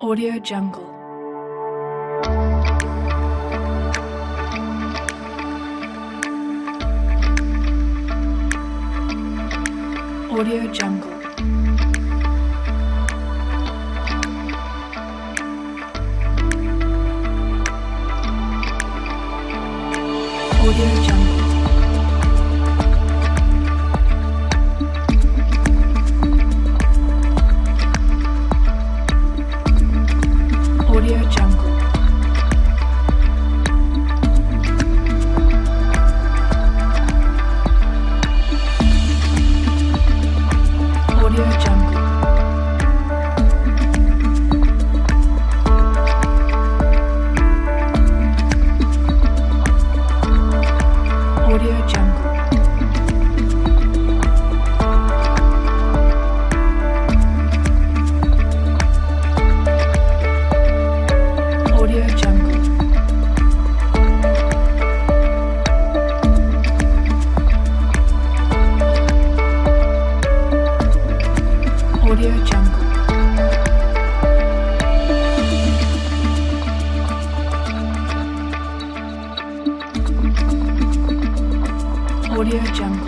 Audio Jungle. Audio Jungle. Audio Jungle. Audio Jungle. Audio Jungle. Audio Jungle. Audio Jungle. Audio Jungle. Audio Jungle.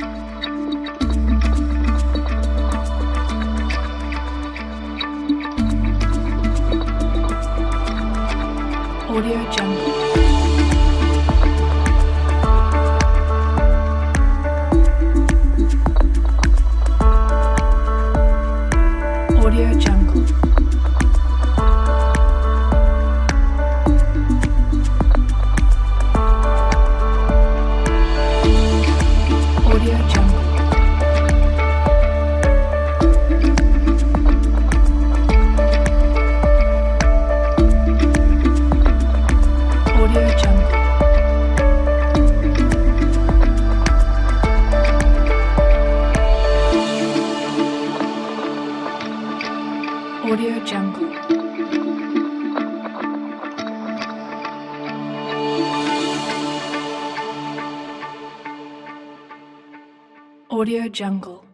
Audio Jungle. Audio Jungle. Audio Jungle. Audio Jungle. Audio Jungle. Audio Jungle.